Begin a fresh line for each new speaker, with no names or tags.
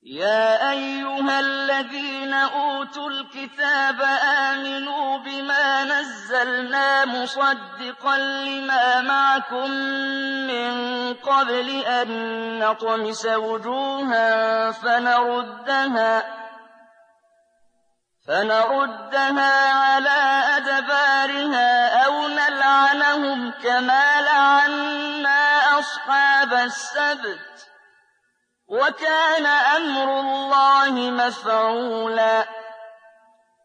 يَا أَيُّهَا الَّذِينَ أُوتُوا الْكِتَابَ آمِنُوا بِمَا نَزَّلْنَا مُصَدِّقًا لِّمَا مَعَكُم مِّن قَبْلِ أَن نَّطْمِسَ وُجُوهًا فَنَرُدَّهَا عَلَىٰ أَدْبَارِهَا أَوْ نَلْعَنَهُمْ كَمَا لَعَنَّا أَصْحَابَ السَّبْتِ ۚ وَكَانَ أَمْرُ اللَّهِ مَفْعُولًا